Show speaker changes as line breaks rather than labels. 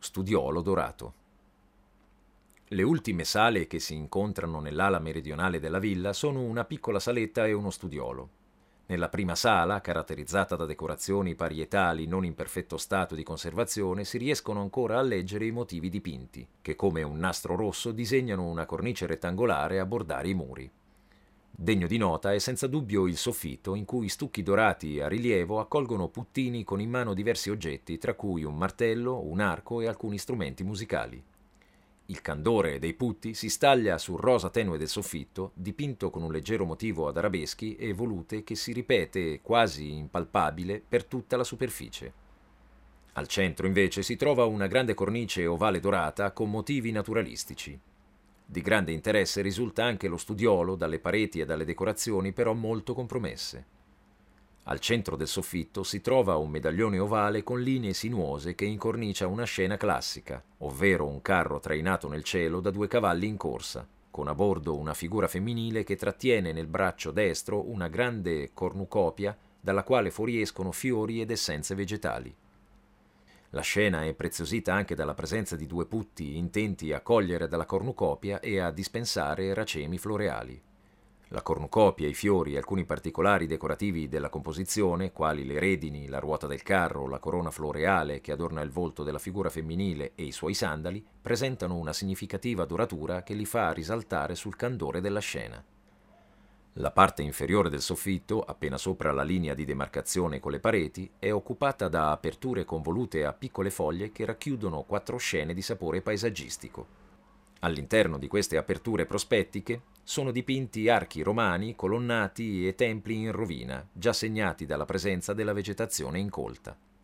studiolo dorato. Le ultime sale che si incontrano nell'ala meridionale della villa sono una piccola saletta e uno studiolo. Nella prima sala, caratterizzata da decorazioni parietali non in perfetto stato di conservazione, si riescono ancora a leggere i motivi dipinti, che come un nastro rosso disegnano una cornice rettangolare a bordare i muri. Degno di nota è senza dubbio il soffitto, in cui stucchi dorati a rilievo accolgono puttini con in mano diversi oggetti, tra cui un martello, un arco e alcuni strumenti musicali. Il candore dei putti si staglia sul rosa tenue del soffitto, dipinto con un leggero motivo ad arabeschi e volute che si ripete, quasi impalpabile, per tutta la superficie. Al centro, invece, si trova una grande cornice ovale dorata con motivi naturalistici. Di grande interesse risulta anche lo studiolo, dalle pareti e dalle decorazioni però molto compromesse. Al centro del soffitto si trova un medaglione ovale con linee sinuose che incornicia una scena classica, ovvero un carro trainato nel cielo da due cavalli in corsa, con a bordo una figura femminile che trattiene nel braccio destro una grande cornucopia dalla quale fuoriescono fiori ed essenze vegetali. La scena è preziosita anche dalla presenza di due putti intenti a cogliere dalla cornucopia e a dispensare racemi floreali. La cornucopia, i fiori e alcuni particolari decorativi della composizione, quali le redini, la ruota del carro, la corona floreale che adorna il volto della figura femminile e i suoi sandali, presentano una significativa doratura che li fa risaltare sul candore della scena. La parte inferiore del soffitto, appena sopra la linea di demarcazione con le pareti, è occupata da aperture convolute a piccole foglie che racchiudono 4 scene di sapore paesaggistico. All'interno di queste aperture prospettiche sono dipinti archi romani, colonnati e templi in rovina, già segnati dalla presenza della vegetazione incolta.